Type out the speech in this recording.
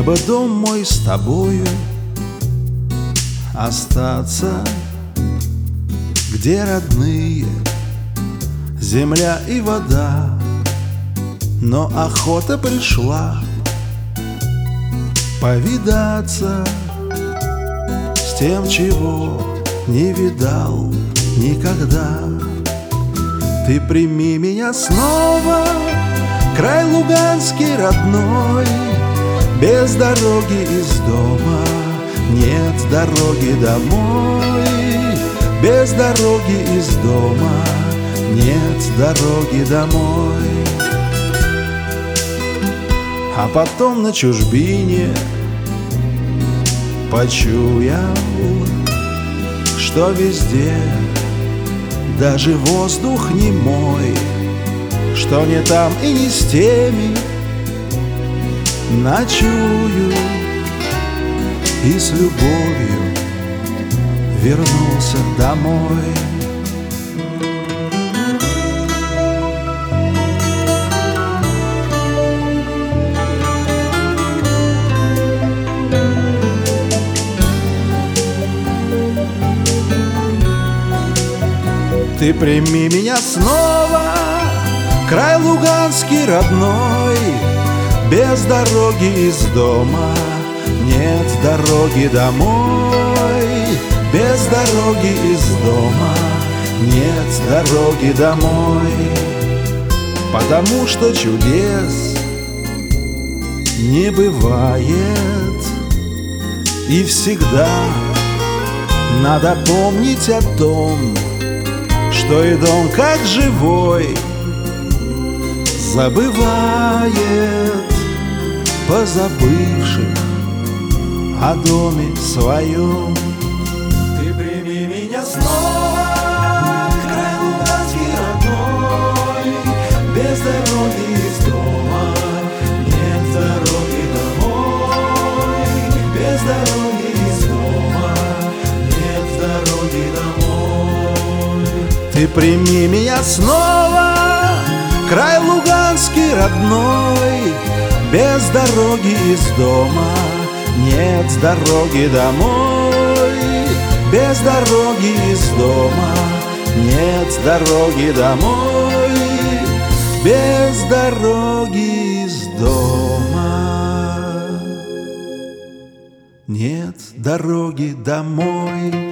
бы дом мой с тобою остаться, где родные земля и вода. Но охота пришла повидаться с тем, чего не видал никогда. Ты прими меня снова, край луганский родной, без дороги из дома нет дороги домой, без дороги из дома нет дороги домой. А потом на чужбине почуял, что везде даже воздух не мой, что не там и не с теми ночую, и с любовью вернулся домой. Ты прими меня снова, край луганский родной, без дороги из дома нет дороги домой, без дороги из дома нет дороги домой. Потому что чудес не бывает, и всегда надо помнить о том, что и дом как живой забывает позабывших о доме своем. Ты прими меня снова, край луганский родной, без дороги из дома нет дороги домой, без дороги из дома нет дороги домой. Ты прими меня снова, край луганский родной, без дороги из дома нет дороги домой, без дороги из дома нет дороги домой, без дороги из дома нет дороги домой.